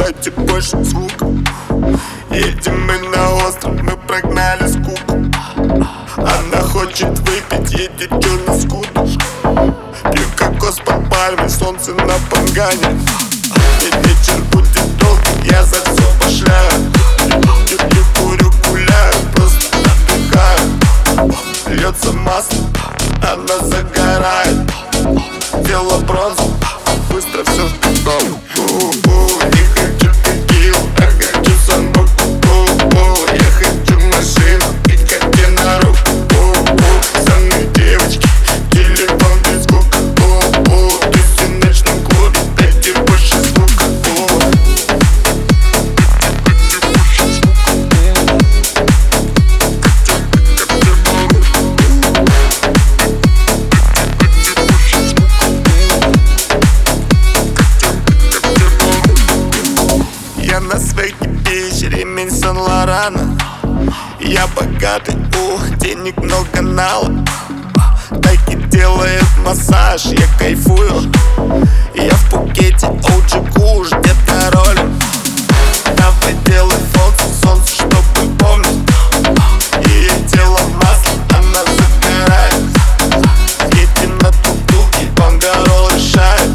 дайте больше звука. Едем мы на остров, мы прогнали скуку. Она хочет выпить, едет чё на скутер. Пью кокос под пальмой, солнце на пангане. И вечер будет долгим, я за все башляю. Пью, курю, гуляю, просто отдыхаю. Льется масло, она загорает. Тело бронза, быстро все в бетон. Не хочу текилу, а хочу самбуку. Я хочу машину и коте на руку. Со мной девочки, телефон без звука. Ты в ночном клубе, дайте больше звука. Я на своей печи, ремень Сан-Лорана. Я богатый, денег много нала. Тайки делает массаж, я кайфую. Я в Пукете, OG Kush, где-то ролим. Давай делай фокус, солнце, чтобы помнить. Ее тело масло, она загорает. Едем на тук-туке, бангорол решает.